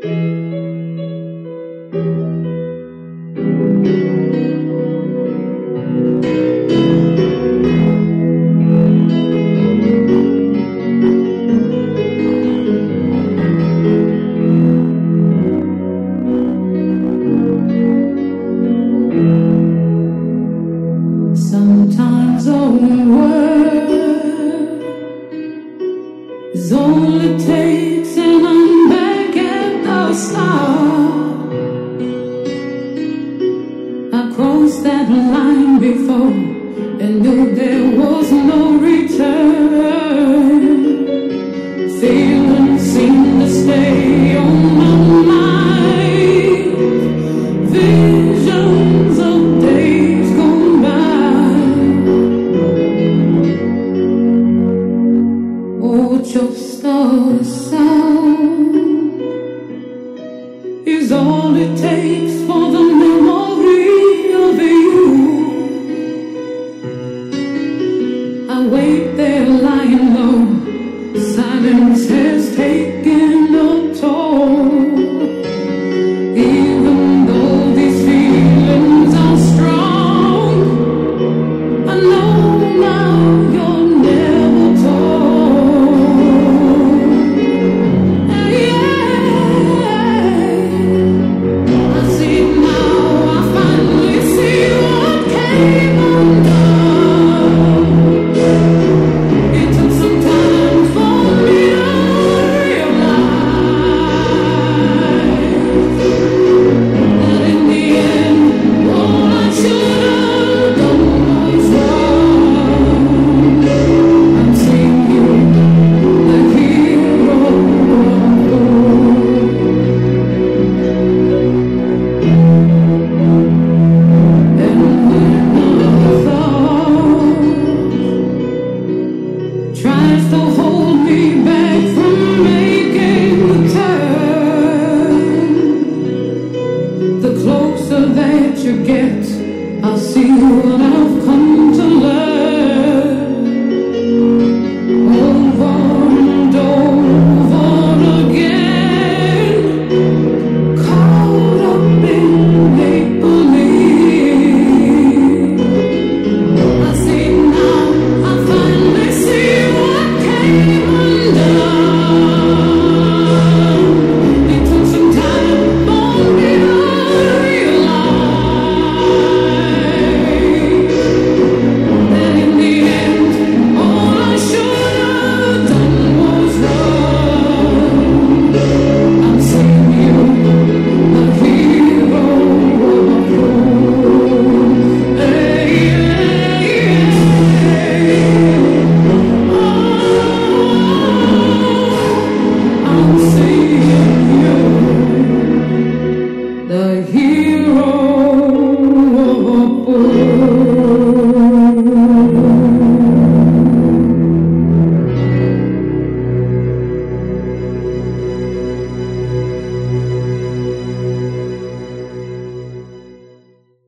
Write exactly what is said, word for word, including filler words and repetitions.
Sometimes a word is all it takes, and I'm back at the start. I crossed that line before and knew there was no return. Feelings seem to stay on my mind, visions of days gone by. Oh, just a sound is all it takes.